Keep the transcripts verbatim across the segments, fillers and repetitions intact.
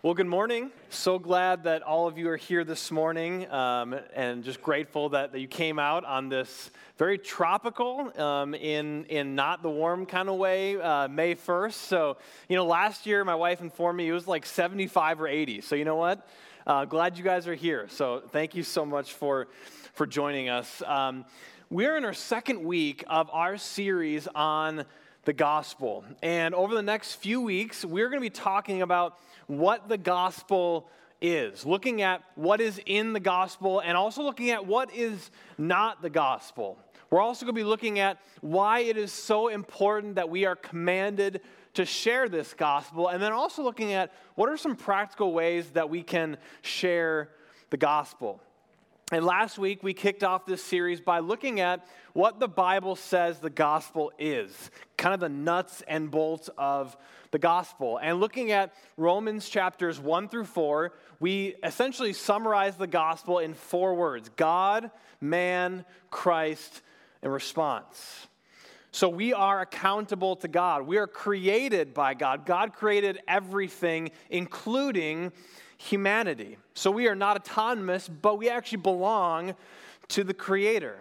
Well, good morning. So glad that all of you are here this morning, um, and just grateful that, that you came out on this very tropical, um, in in not the warm kind of way, uh, May first. So, you know, last year my wife informed me it was like seventy-five or eighty. So you know what? Uh, glad you guys are here. So thank you so much for, for joining us. Um, we're in our second week of our series on the gospel. And over the next few weeks, we're going to be talking about what the gospel is, looking at what is in the gospel and also looking at what is not the gospel. We're also going to be looking at why it is so important that we are commanded to share this gospel, and then also looking at what are some practical ways that we can share the gospel. And last week, we kicked off this series by looking at what the Bible says the gospel is, kind of the nuts and bolts of the gospel. And looking at Romans chapters one through four, we essentially summarize the gospel in four words: God, man, Christ, and response. So we are accountable to God. We are created by God. God created everything, including humanity. So we are not autonomous, but we actually belong to the Creator.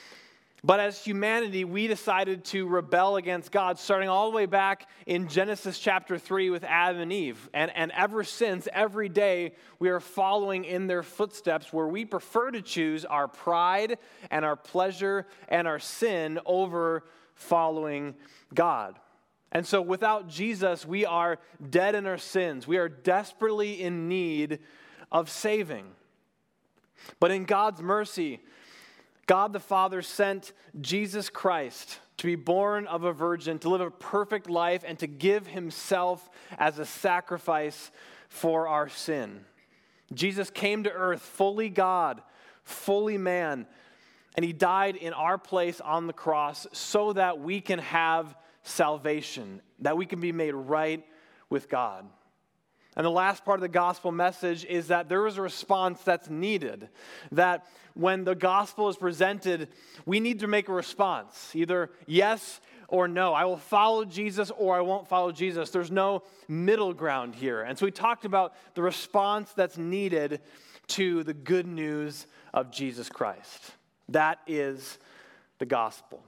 But as humanity, we decided to rebel against God, starting all the way back in Genesis chapter three with Adam and Eve. And, and ever since, every day, we are following in their footsteps, where we prefer to choose our pride and our pleasure and our sin over following God. And so without Jesus, we are dead in our sins. We are desperately in need of saving. But in God's mercy, God the Father sent Jesus Christ to be born of a virgin, to live a perfect life, and to give himself as a sacrifice for our sin. Jesus came to earth fully God, fully man, and he died in our place on the cross so that we can have salvation, that we can be made right with God. And the last part of the gospel message is that there is a response that's needed. That when the gospel is presented, we need to make a response. Either yes or no. I will follow Jesus or I won't follow Jesus. There's no middle ground here. And so we talked about the response that's needed to the good news of Jesus Christ. That is the gospel.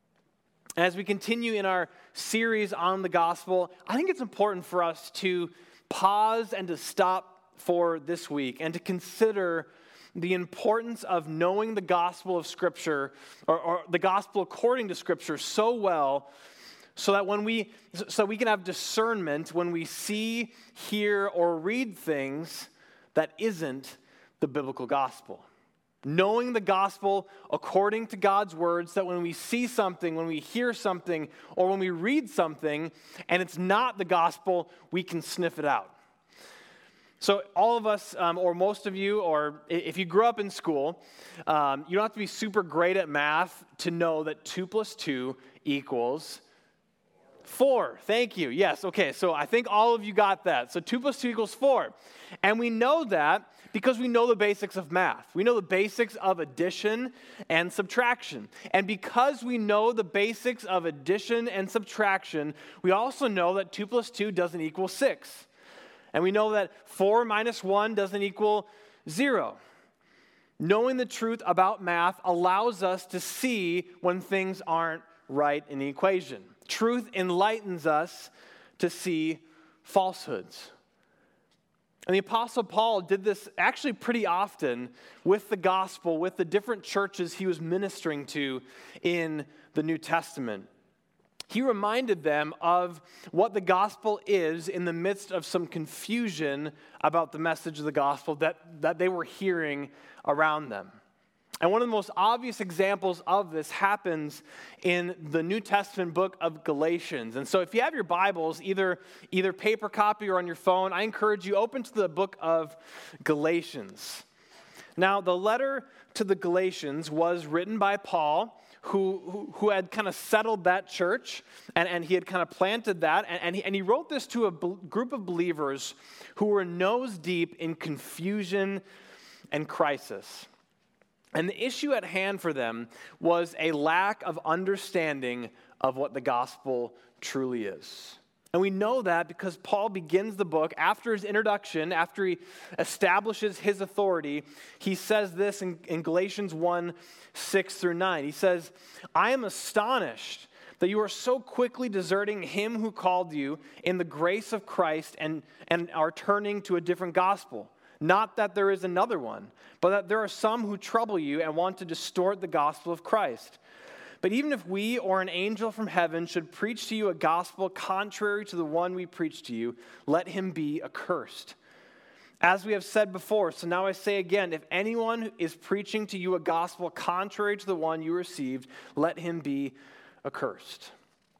As we continue in our series on the gospel, I think it's important for us to pause and to stop for this week and to consider the importance of knowing the gospel of Scripture, or, or the gospel according to Scripture, so well, so that when we so we can have discernment when we see, hear, or read things that isn't the biblical gospel. Knowing the gospel according to God's words, that when we see something, when we hear something, or when we read something, and it's not the gospel, we can sniff it out. So all of us, um, or most of you, or if you grew up in school, um, you don't have to be super great at math to know that two plus two equals four. Thank you. Yes, okay, so I think all of you got that. So two plus two equals four. And we know that because we know the basics of math. We know the basics of addition and subtraction. And because we know the basics of addition and subtraction, we also know that two plus two doesn't equal six. And we know that four minus one doesn't equal zero. Knowing the truth about math allows us to see when things aren't right in the equation. Truth enlightens us to see falsehoods. And the Apostle Paul did this actually pretty often with the gospel, with the different churches he was ministering to in the New Testament. He reminded them of what the gospel is in the midst of some confusion about the message of the gospel that, that they were hearing around them. And one of the most obvious examples of this happens in the New Testament book of Galatians. And so if you have your Bibles, either, either paper copy or on your phone, I encourage you open to the book of Galatians. Now, the letter to the Galatians was written by Paul, who, who, who had kind of settled that church, and, and he had kind of planted that, and, and, he, and he wrote this to a be- group of believers who were nose deep in confusion and crisis. And the issue at hand for them was a lack of understanding of what the gospel truly is. And we know that because Paul begins the book after his introduction, after he establishes his authority. He says this in, in Galatians one, six through nine. He says, I am astonished that you are so quickly deserting him who called you in the grace of Christ and, and are turning to a different gospel. Not that there is another one, but that there are some who trouble you and want to distort the gospel of Christ. But even if we or an angel from heaven should preach to you a gospel contrary to the one we preach to you, let him be accursed. As we have said before, so now I say again, if anyone is preaching to you a gospel contrary to the one you received, let him be accursed.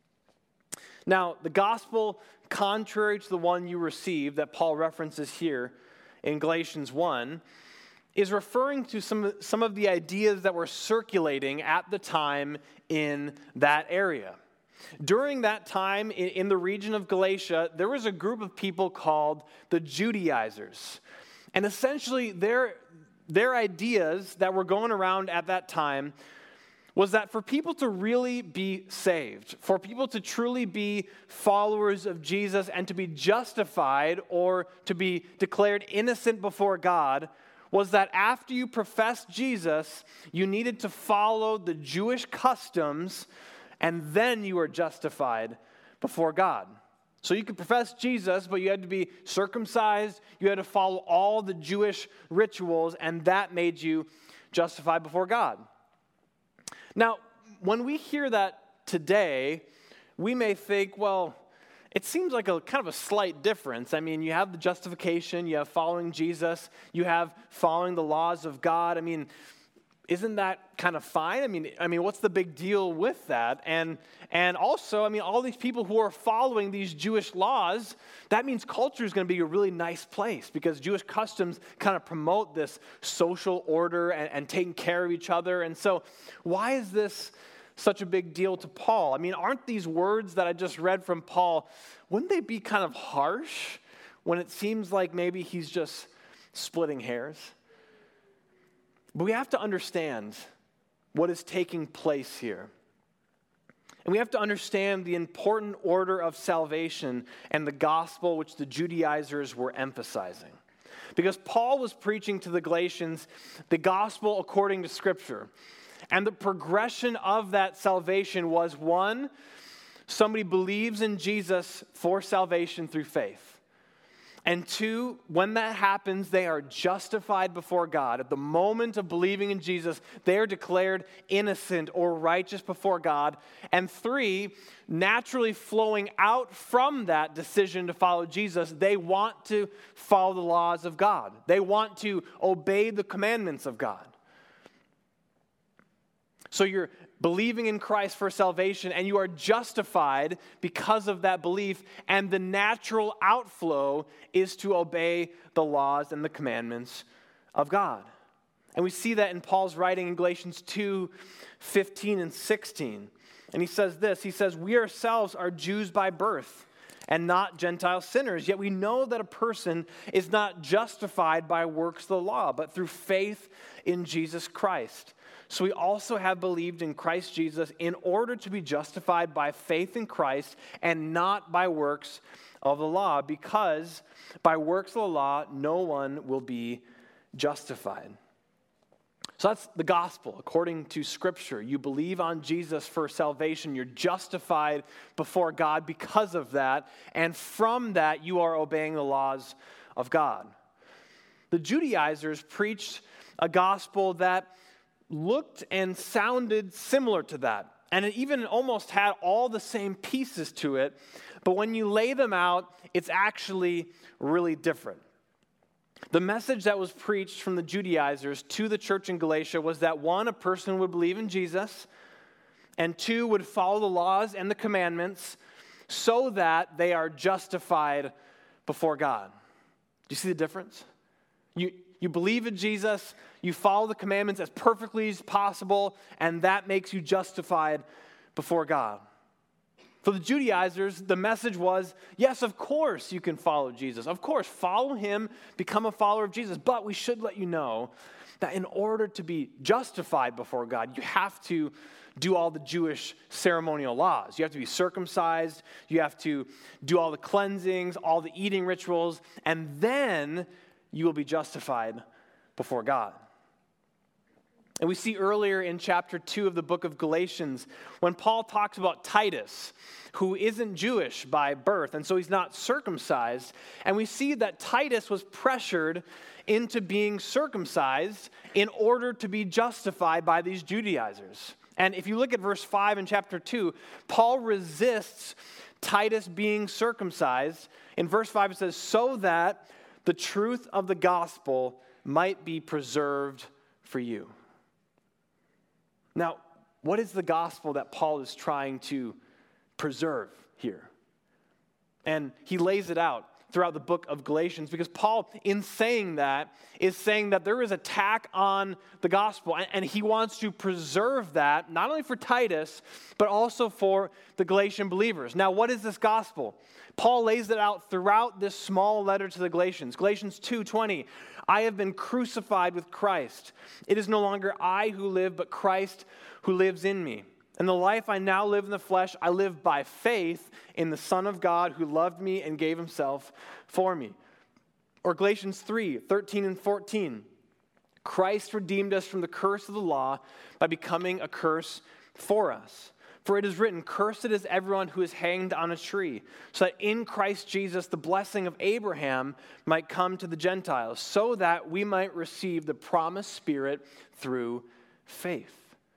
Now, the gospel contrary to the one you received that Paul references here in Galatians one is referring to some, some of the ideas that were circulating at the time in that area. During that time in, in the region of Galatia, there was a group of people called the Judaizers. And essentially their, their ideas that were going around at that time was that for people to really be saved, for people to truly be followers of Jesus and to be justified or to be declared innocent before God, was that after you professed Jesus, you needed to follow the Jewish customs, and then you were justified before God. So you could profess Jesus, but you had to be circumcised, you had to follow all the Jewish rituals, and that made you justified before God. Now, when we hear that today, we may think, well, it seems like a kind of a slight difference. I mean, you have the justification, you have following Jesus, you have following the laws of God. I mean, isn't that kind of fine? I mean, I mean, what's the big deal with that? And and also, I mean, all these people who are following these Jewish laws, that means culture is going to be a really nice place because Jewish customs kind of promote this social order and, and taking care of each other. And so, why is this such a big deal to Paul? I mean, aren't these words that I just read from Paul, wouldn't they be kind of harsh when it seems like maybe he's just splitting hairs? But we have to understand what is taking place here. And we have to understand the important order of salvation and the gospel which the Judaizers were emphasizing. Because Paul was preaching to the Galatians the gospel according to Scripture. And the progression of that salvation was, one, somebody believes in Jesus for salvation through faith. And two, when that happens, they are justified before God. At the moment of believing in Jesus, they are declared innocent or righteous before God. And three, naturally flowing out from that decision to follow Jesus, they want to follow the laws of God. They want to obey the commandments of God. So you're believing in Christ for salvation, and you are justified because of that belief, and the natural outflow is to obey the laws and the commandments of God. And we see that in Paul's writing in Galatians two, fifteen and sixteen. And he says this, he says, we ourselves are Jews by birth and not Gentile sinners, yet we know that a person is not justified by works of the law, but through faith in Jesus Christ. So we also have believed in Christ Jesus in order to be justified by faith in Christ and not by works of the law, because by works of the law, no one will be justified. So that's the gospel according to Scripture. You believe on Jesus for salvation. You're justified before God because of that. And from that, you are obeying the laws of God. The Judaizers preached a gospel that looked and sounded similar to that. And it even almost had all the same pieces to it. But when you lay them out, it's actually really different. The message that was preached from the Judaizers to the church in Galatia was that, one, a person would believe in Jesus, and two, would follow the laws and the commandments so that they are justified before God. Do you see the difference? You, you believe in Jesus, you follow the commandments as perfectly as possible, and that makes you justified before God. For the Judaizers, the message was, yes, of course you can follow Jesus. Of course, follow him, become a follower of Jesus. But we should let you know that in order to be justified before God, you have to do all the Jewish ceremonial laws. You have to be circumcised, you have to do all the cleansings, all the eating rituals, and then you will be justified before God. And we see earlier in chapter two of the book of Galatians, when Paul talks about Titus, who isn't Jewish by birth, and so he's not circumcised, and we see that Titus was pressured into being circumcised in order to be justified by these Judaizers. And if you look at verse five in chapter two, Paul resists Titus being circumcised. In verse five it says, so that the truth of the gospel might be preserved for you. Now, what is the gospel that Paul is trying to preserve here? And he lays it out throughout the book of Galatians, because Paul, in saying that, is saying that there is an attack on the gospel, and, and he wants to preserve that, not only for Titus, but also for the Galatian believers. Now, what is this gospel? Paul lays it out throughout this small letter to the Galatians. Galatians two twenty, I have been crucified with Christ. It is no longer I who live, but Christ who lives in me. And the life I now live in the flesh, I live by faith in the Son of God who loved me and gave himself for me. Or Galatians three thirteen and fourteen. Christ redeemed us from the curse of the law by becoming a curse for us. For it is written, cursed is everyone who is hanged on a tree, so that in Christ Jesus the blessing of Abraham might come to the Gentiles, so that we might receive the promised Spirit through faith.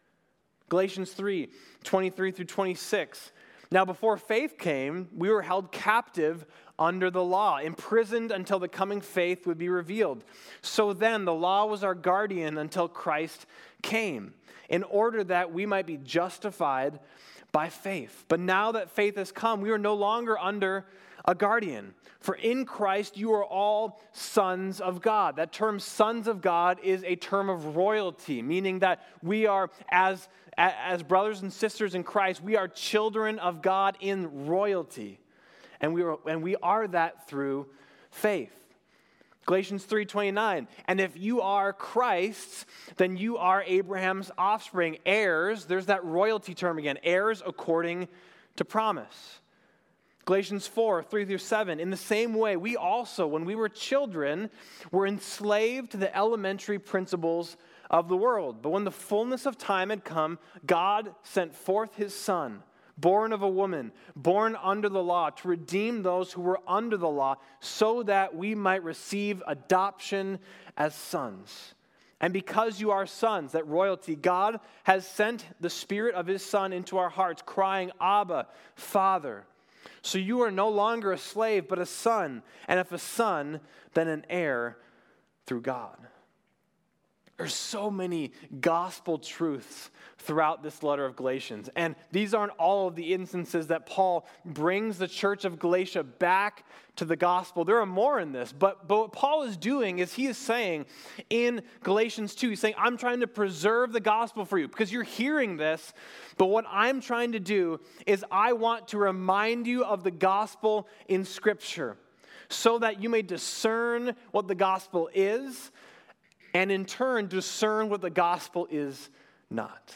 Galatians three twenty-three through twenty-six. Now before faith came, we were held captive under the law, imprisoned until the coming faith would be revealed. So then the law was our guardian until Christ came, in order that we might be justified by faith. But now that faith has come, we are no longer under a guardian. For in Christ you are all sons of God. That term sons of God is a term of royalty, meaning that we are, as, as brothers and sisters in Christ, we are children of God in royalty. And we are, and we are that through faith. Galatians three twenty-nine, and if you are Christ's, then you are Abraham's offspring, heirs, there's that royalty term again, heirs according to promise. Galatians four three through seven, in the same way, we also, when we were children, were enslaved to the elementary principles of the world. But when the fullness of time had come, God sent forth his Son, born of a woman, born under the law, to redeem those who were under the law, so that we might receive adoption as sons. And because you are sons, that royalty, God has sent the Spirit of his Son into our hearts, crying, Abba, Father. So you are no longer a slave, but a son, and if a son, then an heir through God. There's so many gospel truths throughout this letter of Galatians. And these aren't all of the instances that Paul brings the church of Galatia back to the gospel. There are more in this. But, but what Paul is doing is he is saying in Galatians two, he's saying, I'm trying to preserve the gospel for you because you're hearing this. But what I'm trying to do is I want to remind you of the gospel in Scripture so that you may discern what the gospel is, and in turn, discern what the gospel is not.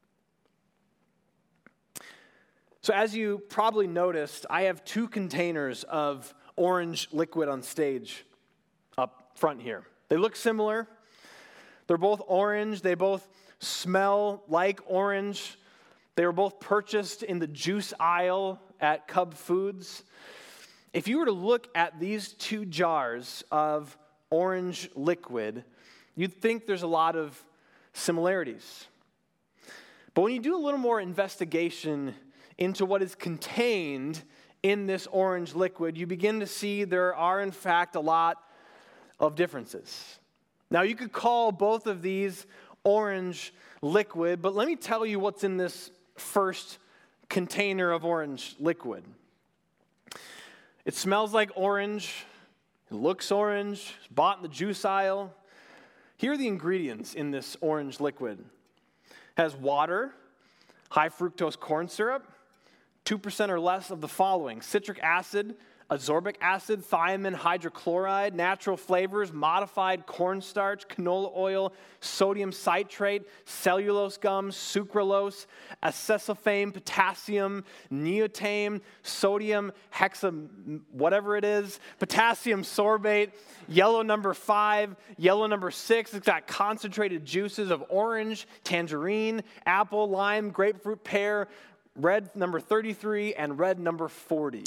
So as you probably noticed, I have two containers of orange liquid on stage up front here. They look similar. They're both orange. They both smell like orange. They were both purchased in the juice aisle at Cub Foods. If you were to look at these two jars of orange liquid, you'd think there's a lot of similarities. But when you do a little more investigation into what is contained in this orange liquid, you begin to see there are, in fact, a lot of differences. Now, you could call both of these orange liquid, but let me tell you what's in this first container of orange liquid. It smells like orange. It looks orange. It's bought in the juice aisle. Here are the ingredients in this orange liquid. It has water, high fructose corn syrup, two percent or less of the following: citric acid, ascorbic acid, thiamine hydrochloride, natural flavors, modified cornstarch, canola oil, sodium citrate, cellulose gum, sucralose, acesulfame, potassium, neotame, sodium hexa, whatever it is, potassium sorbate, yellow number five, yellow number six. It's got concentrated juices of orange, tangerine, apple, lime, grapefruit, pear, red number thirty-three, and red number forty.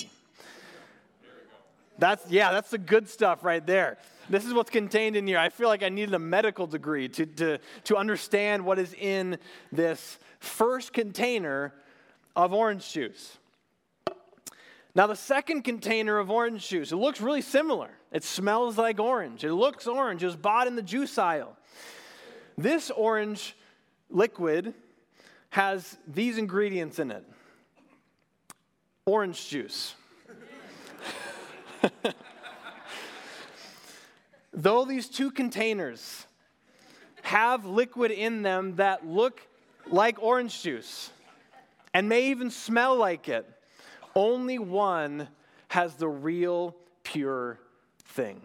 That's, yeah, that's the good stuff right there. This is what's contained in here. I feel like I needed a medical degree to, to, to understand what is in this first container of orange juice. Now, the second container of orange juice, it looks really similar. It smells like orange. It looks orange. It was bought in the juice aisle. This orange liquid has these ingredients in it. Orange juice. Though these two containers have liquid in them that look like orange juice and may even smell like it, only one has the real pure thing.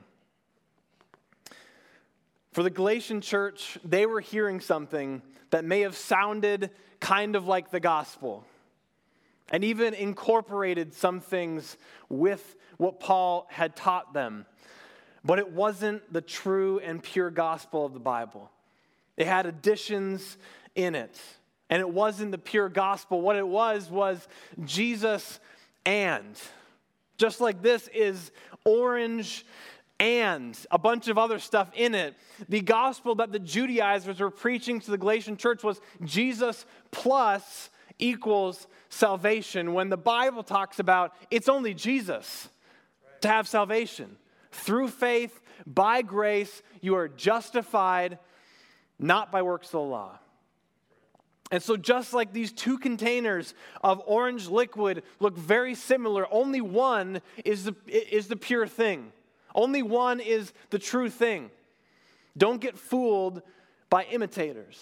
For the Galatian church, they were hearing something that may have sounded kind of like the gospel, and even incorporated some things with what Paul had taught them. But it wasn't the true and pure gospel of the Bible. It had additions in it. And it wasn't the pure gospel. What it was was Jesus and. Just like this is orange and a bunch of other stuff in it. The gospel that the Judaizers were preaching to the Galatian church was Jesus plus equals salvation, when the Bible talks about it's only Jesus to have salvation. Through faith, by grace, you are justified, not by works of the law. And so just like these two containers of orange liquid look very similar, only one is the, is the pure thing. Only one is the true thing. Don't get fooled by imitators.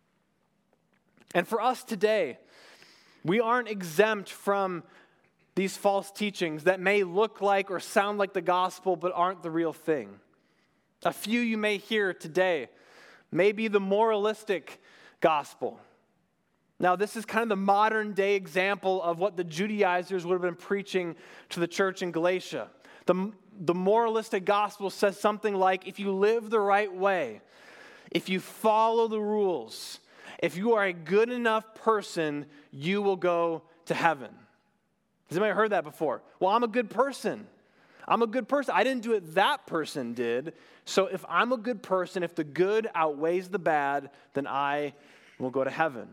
And for us today, we aren't exempt from these false teachings that may look like or sound like the gospel but aren't the real thing. A few you may hear today may be the moralistic gospel. Now, this is kind of the modern day example of what the Judaizers would have been preaching to the church in Galatia. The, the moralistic gospel says something like, if you live the right way, if you follow the rules, if you are a good enough person, you will go to heaven. Has anybody heard that before? Well, I'm a good person. I'm a good person. I didn't do it, that person did. So if I'm a good person, if the good outweighs the bad, then I will go to heaven.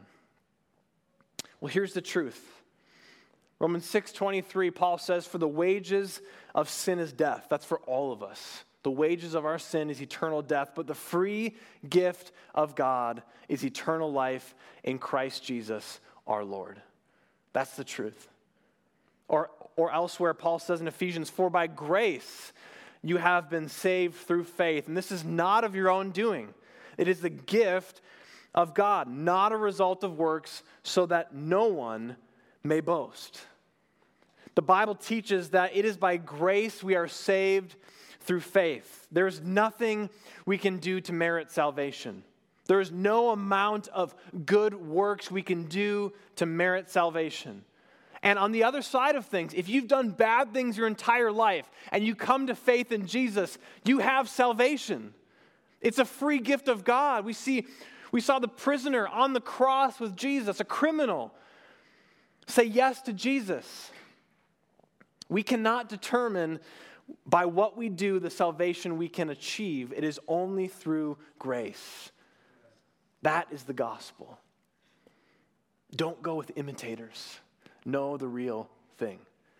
Well, here's the truth. Romans six twenty-three, Paul says, for the wages of sin is death. That's for all of us. The wages of our sin is eternal death, but the free gift of God is eternal life in Christ Jesus our Lord. That's the truth. Or, or elsewhere, Paul says in Ephesians, for by grace you have been saved through faith. And this is not of your own doing. It is the gift of God, not a result of works, so that no one may boast. The Bible teaches that it is by grace we are saved through faith. There's nothing we can do to merit salvation. There is no amount of good works we can do to merit salvation. And on the other side of things, if you've done bad things your entire life and you come to faith in Jesus, you have salvation. It's a free gift of God. We see, we saw the prisoner on the cross with Jesus, a criminal, say yes to Jesus. We cannot determine by what we do the salvation we can achieve. It is only through grace. That is the gospel. Don't go with imitators. Know the real thing.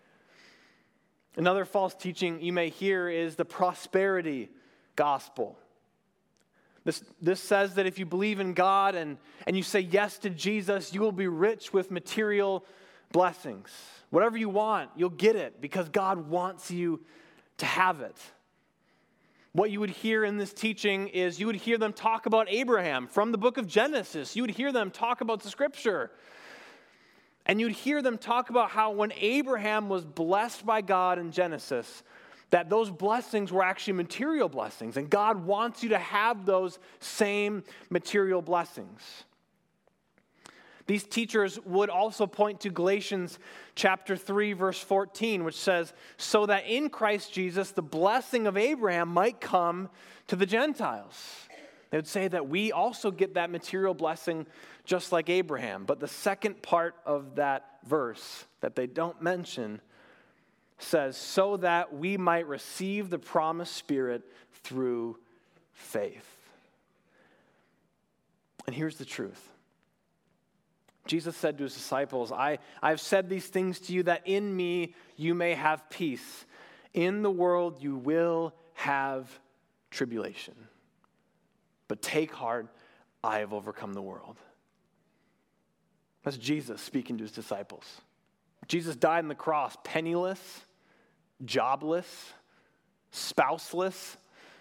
Another false teaching you may hear is the prosperity gospel. This, this says that if you believe in God and, and you say yes to Jesus, you will be rich with material blessings. Whatever you want, you'll get it because God wants you to have it. What you would hear in this teaching is you would hear them talk about Abraham from the book of Genesis. You would hear them talk about the scripture. And you'd hear them talk about how when Abraham was blessed by God in Genesis, that those blessings were actually material blessings. And God wants you to have those same material blessings. These teachers would also point to Galatians chapter three, verse fourteen, which says, so that in Christ Jesus, the blessing of Abraham might come to the Gentiles. They would say that we also get that material blessing just like Abraham. But the second part of that verse that they don't mention says, so that we might receive the promised Spirit through faith. And here's the truth. Jesus said to his disciples, I, I've said these things to you that in me you may have peace. In the world you will have tribulation. But take heart, I have overcome the world. That's Jesus speaking to his disciples. Jesus died on the cross penniless, jobless, spouseless.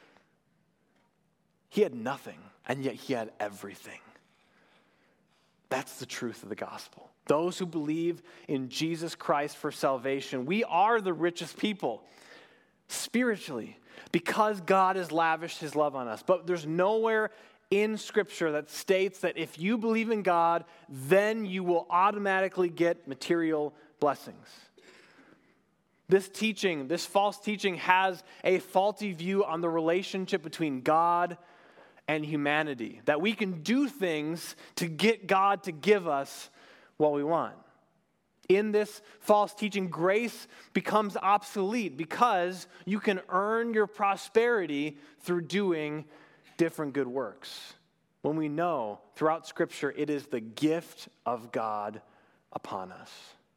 He had nothing, and yet he had everything. That's the truth of the gospel. Those who believe in Jesus Christ for salvation, we are the richest people spiritually because God has lavished his love on us. But there's nowhere in Scripture that states that if you believe in God, then you will automatically get material blessings. This teaching, this false teaching, has a faulty view on the relationship between God and humanity, that we can do things to get God to give us what we want. In this false teaching, grace becomes obsolete because you can earn your prosperity through doing different good works. When we know throughout Scripture it is the gift of God upon us.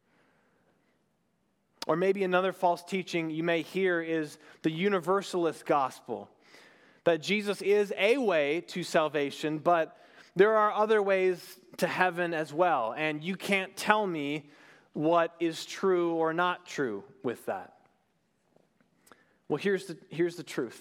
Or maybe another false teaching you may hear is the universalist gospel. That Jesus is a way to salvation, but there are other ways to heaven as well. And you can't tell me what is true or not true with that. Well, here's the, here's the truth.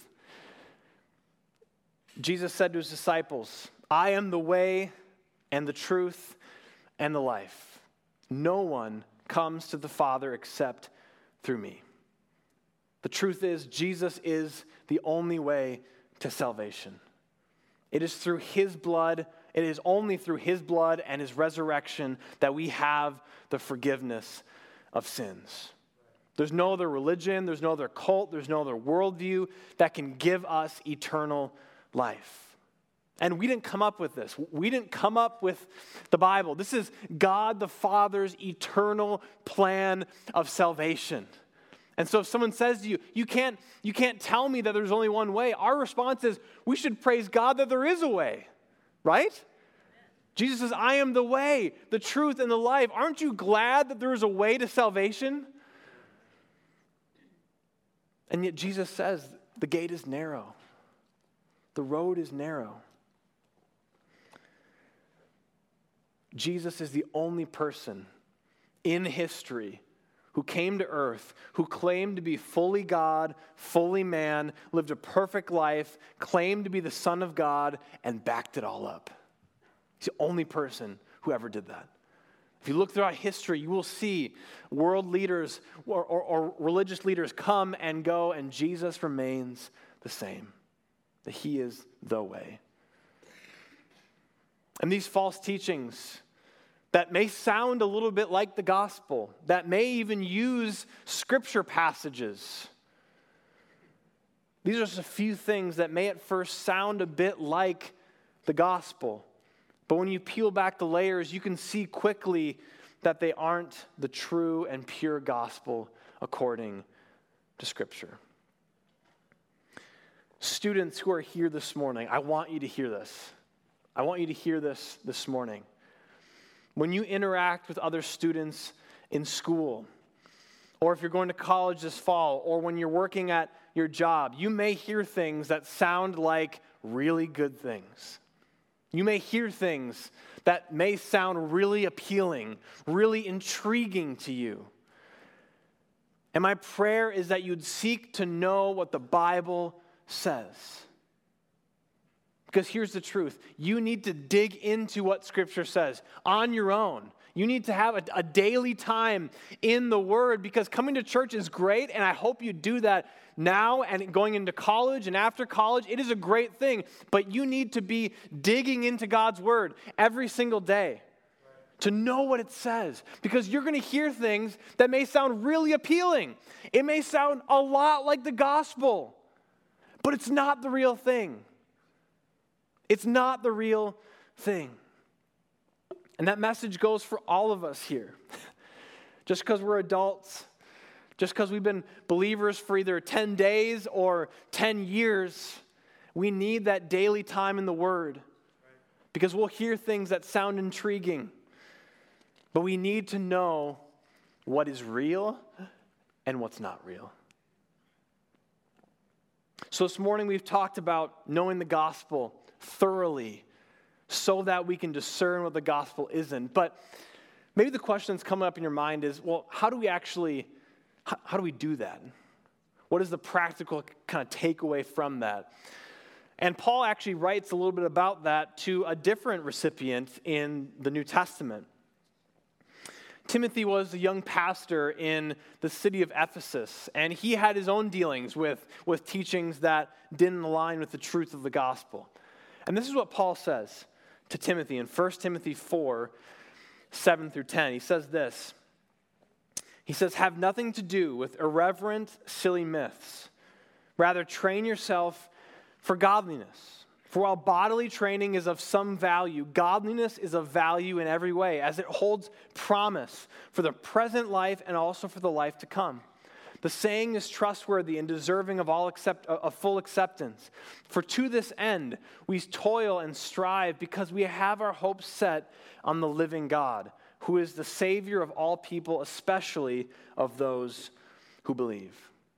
Jesus said to his disciples, I am the way and the truth and the life. No one comes to the Father except through me. The truth is, Jesus is the only way to salvation. It is through his blood, it is only through his blood and his resurrection that we have the forgiveness of sins. There's no other religion, there's no other cult, there's no other worldview that can give us eternal life. And we didn't come up with this. We didn't come up with the Bible. This is God the Father's eternal plan of salvation. And so if someone says to you, you can't, you can't tell me that there's only one way, our response is, we should praise God that there is a way, right? Jesus says, I am the way, the truth, and the life. Aren't you glad that there is a way to salvation? And yet Jesus says, the gate is narrow. The road is narrow. Jesus is the only person in history who came to earth, who claimed to be fully God, fully man, lived a perfect life, claimed to be the Son of God, and backed it all up. He's the only person who ever did that. If you look throughout history, you will see world leaders or, or, or religious leaders come and go, and Jesus remains the same, that he is the way. And these false teachings that may sound a little bit like the gospel, that may even use scripture passages. These are just a few things that may at first sound a bit like the gospel. But when you peel back the layers, you can see quickly that they aren't the true and pure gospel according to Scripture. Students who are here this morning, I want you to hear this. I want you to hear this this morning. When you interact with other students in school, or if you're going to college this fall, or when you're working at your job, you may hear things that sound like really good things. You may hear things that may sound really appealing, really intriguing to you. And my prayer is that you'd seek to know what the Bible says. Because here's the truth. You need to dig into what Scripture says on your own. You need to have a, a daily time in the Word, because coming to church is great, and I hope you do that now and going into college and after college. It is a great thing, but you need to be digging into God's Word every single day to know what it says, because you're going to hear things that may sound really appealing. It may sound a lot like the gospel, but it's not the real thing. It's not the real thing. And that message goes for all of us here. Just because we're adults, just because we've been believers for either ten days or ten years, we need that daily time in the Word. Because we'll hear things that sound intriguing, but we need to know what is real and what's not real. So this morning we've talked about knowing the gospel thoroughly, so that we can discern what the gospel isn't. But maybe the question that's coming up in your mind is, well, how do we actually, how, how do we do that? What is the practical kind of takeaway from that? And Paul actually writes a little bit about that to a different recipient in the New Testament. Timothy was a young pastor in the city of Ephesus, and he had his own dealings with, with teachings that didn't align with the truth of the gospel. And this is what Paul says to Timothy in First Timothy four, seven through ten. He says this. He says, have nothing to do with irreverent, silly myths. Rather, train yourself for godliness. For while bodily training is of some value, godliness is of value in every way, as it holds promise for the present life and also for the life to come. The saying is trustworthy and deserving of all accept, of full acceptance. For to this end we toil and strive, because we have our hope set on the living God, who is the Savior of all people, especially of those who believe.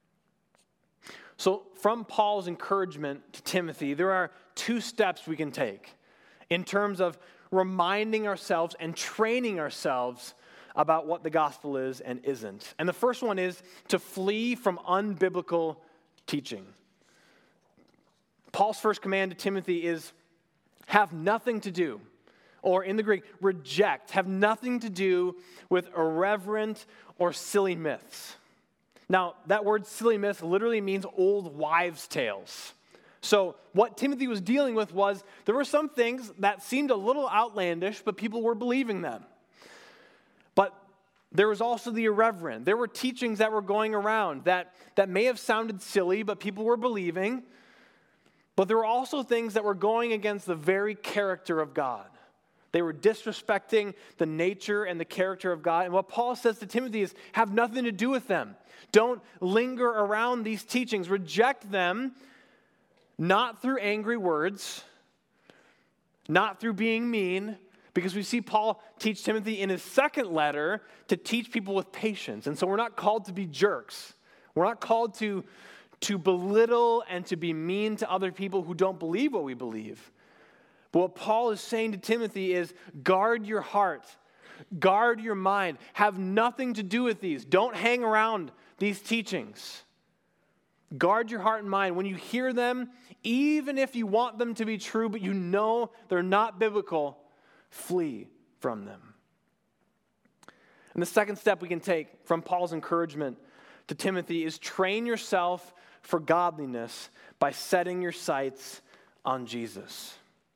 So from Paul's encouragement to Timothy, there are two steps we can take in terms of reminding ourselves and training ourselves about what the gospel is and isn't. And the first one is to flee from unbiblical teaching. Paul's first command to Timothy is have nothing to do, or in the Greek, reject, have nothing to do with irreverent or silly myths. Now, that word silly myth literally means old wives' tales. So what Timothy was dealing with was there were some things that seemed a little outlandish, but people were believing them. But there was also the irreverent. There were teachings that were going around that, that may have sounded silly, but people were believing. But there were also things that were going against the very character of God. They were disrespecting the nature and the character of God. And what Paul says to Timothy is, have nothing to do with them. Don't linger around these teachings. Reject them, not through angry words, not through being mean, because we see Paul teach Timothy in his second letter to teach people with patience. And so we're not called to be jerks. We're not called to, to belittle and to be mean to other people who don't believe what we believe. But what Paul is saying to Timothy is, guard your heart, guard your mind, have nothing to do with these. Don't hang around these teachings. Guard your heart and mind. When you hear them, even if you want them to be true, but you know they're not biblical, flee from them. And the second step we can take from Paul's encouragement to Timothy is train yourself for godliness by setting your sights on Jesus.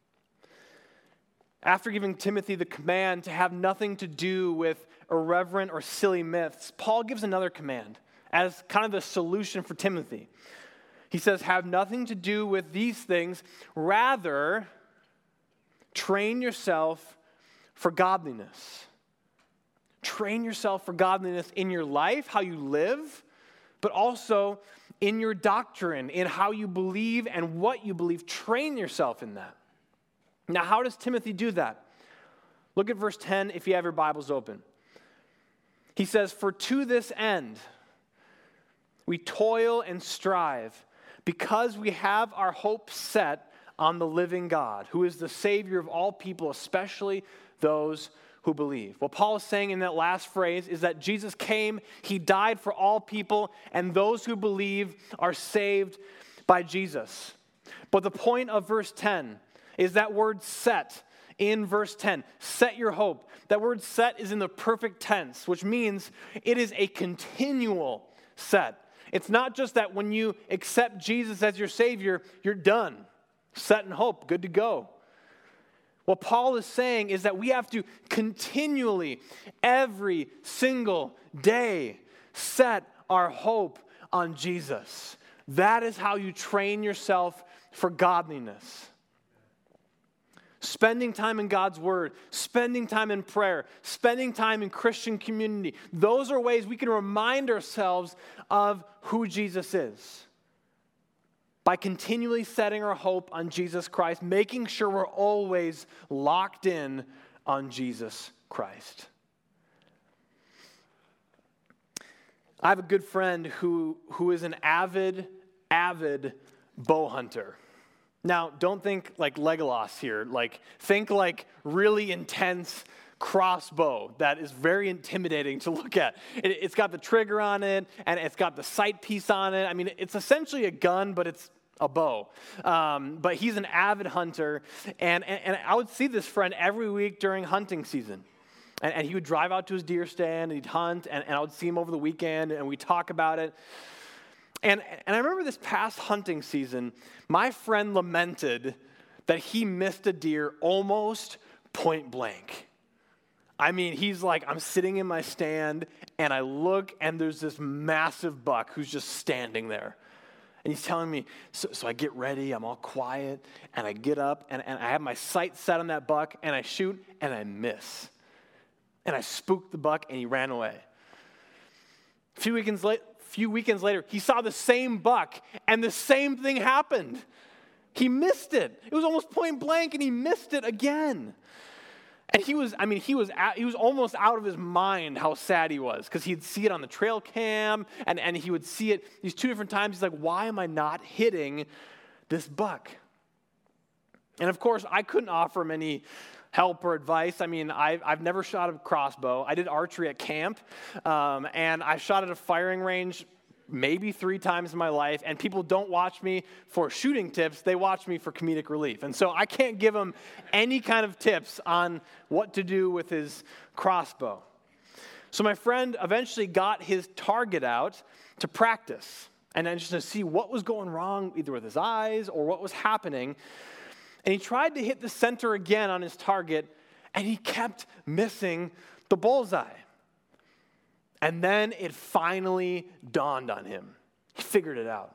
After giving Timothy the command to have nothing to do with irreverent or silly myths, Paul gives another command as kind of the solution for Timothy. He says, have nothing to do with these things, rather train yourself for godliness. Train yourself for godliness in your life, how you live, but also in your doctrine, in how you believe and what you believe. Train yourself in that. Now, how does Timothy do that? Look at verse ten if you have your Bibles open. He says, for to this end we toil and strive, because we have our hope set on the living God, who is the Savior of all people, especially those who believe. What Paul is saying in that last phrase is that Jesus came, he died for all people, and those who believe are saved by Jesus. But the point of verse ten is that word set in verse ten. Set your hope. That word set is in the perfect tense, which means it is a continual set. It's not just that when you accept Jesus as your Savior, you're done. Set in hope, good to go. What Paul is saying is that we have to continually, every single day, set our hope on Jesus. That is how you train yourself for godliness. Spending time in God's Word, spending time in prayer, spending time in Christian community. Those are ways we can remind ourselves of who Jesus is. By continually setting our hope on Jesus Christ, making sure we're always locked in on Jesus Christ. I have a good friend who, who is an avid, avid bow hunter. Now, don't think like Legolas here. Like, think like really intense crossbow that is very intimidating to look at. It, it's got the trigger on it, and it's got the sight piece on it. I mean, it's essentially a gun, but it's a bow. Um, but he's an avid hunter, and, and, and I would see this friend every week during hunting season. And, and he would drive out to his deer stand, and he'd hunt, and, and I would see him over the weekend, and we'd talk about it. And, and I remember this past hunting season, my friend lamented that he missed a deer almost point blank. I mean, he's like, I'm sitting in my stand, and I look, and there's this massive buck who's just standing there. And he's telling me, so, so I get ready, I'm all quiet, and I get up, and, and I have my sight set on that buck, and I shoot, and I miss. And I spooked the buck, and he ran away. A few weekends later, few weekends later, he saw the same buck, and the same thing happened. He missed it. It was almost point blank, and he missed it again. And he was, I mean, he was at, he was almost out of his mind how sad he was, because he'd see it on the trail cam, and, and he would see it these two different times. He's like, why am I not hitting this buck? And of course, I couldn't offer him any help or advice. I mean, I've, I've never shot a crossbow. I did archery at camp, um, and I shot at a firing range maybe three times in my life, and people don't watch me for shooting tips. They watch me for comedic relief. And so I can't give them any kind of tips on what to do with his crossbow. So my friend eventually got his target out to practice, and then just to see what was going wrong, either with his eyes or what was happening. And he tried to hit the center again on his target, and he kept missing the bullseye. And then it finally dawned on him. He figured it out.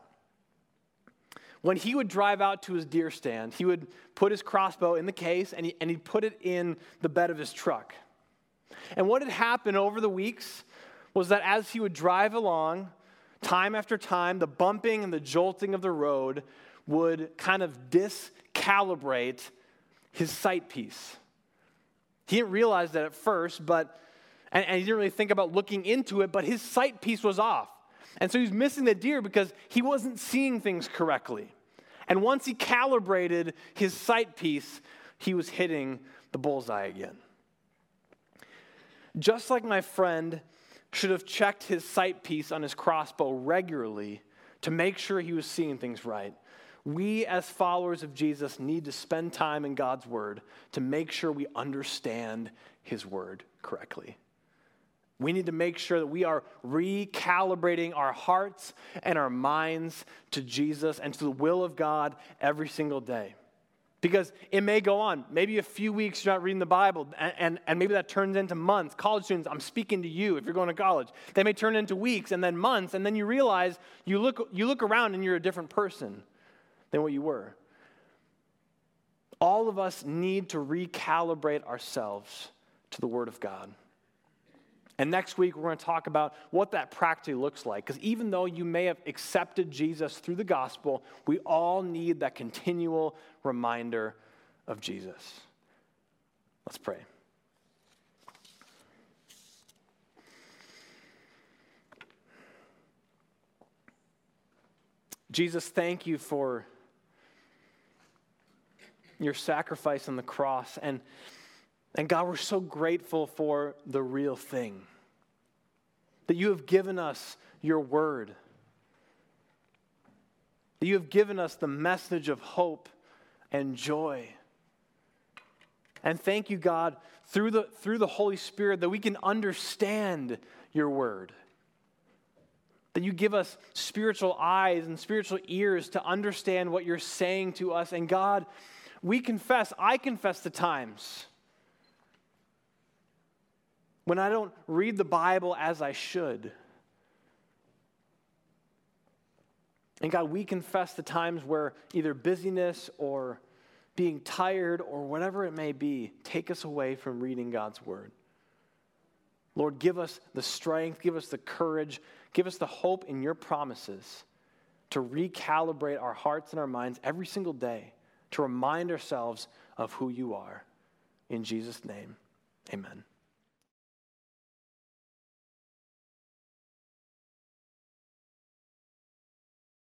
When he would drive out to his deer stand, he would put his crossbow in the case, and, he, and he'd put it in the bed of his truck. And what had happened over the weeks was that as he would drive along, time after time, the bumping and the jolting of the road would kind of discalibrate his sight piece. He didn't realize that at first, but and, and he didn't really think about looking into it, but his sight piece was off. And so he was missing the deer because he wasn't seeing things correctly. And once he calibrated his sight piece, he was hitting the bullseye again. Just like my friend should have checked his sight piece on his crossbow regularly to make sure he was seeing things right, we as followers of Jesus need to spend time in God's Word to make sure we understand His Word correctly. We need to make sure that we are recalibrating our hearts and our minds to Jesus and to the will of God every single day. Because it may go on. Maybe a few weeks you're not reading the Bible, and, and, and maybe that turns into months. College students, I'm speaking to you if you're going to college. They may turn into weeks and then months, and then you realize you look, you look around and you're a different person than what you were. All of us need to recalibrate ourselves to the Word of God. And next week, we're going to talk about what that practically looks like. Because even though you may have accepted Jesus through the gospel, we all need that continual reminder of Jesus. Let's pray. Jesus, thank you for your sacrifice on the cross. And And God, we're so grateful for the real thing, that you have given us your word, that you have given us the message of hope and joy And thank you, God, through the, through the Holy Spirit that we can understand your word. That you give us spiritual eyes and spiritual ears to understand what you're saying to us. And God, we confess, I confess the times when I don't read the Bible as I should. And God, we confess the times where either busyness or being tired or whatever it may be, take us away from reading God's word. Lord, give us the strength, give us the courage, give us the hope in your promises to recalibrate our hearts and our minds every single day, to remind ourselves of who you are. In Jesus' name, amen.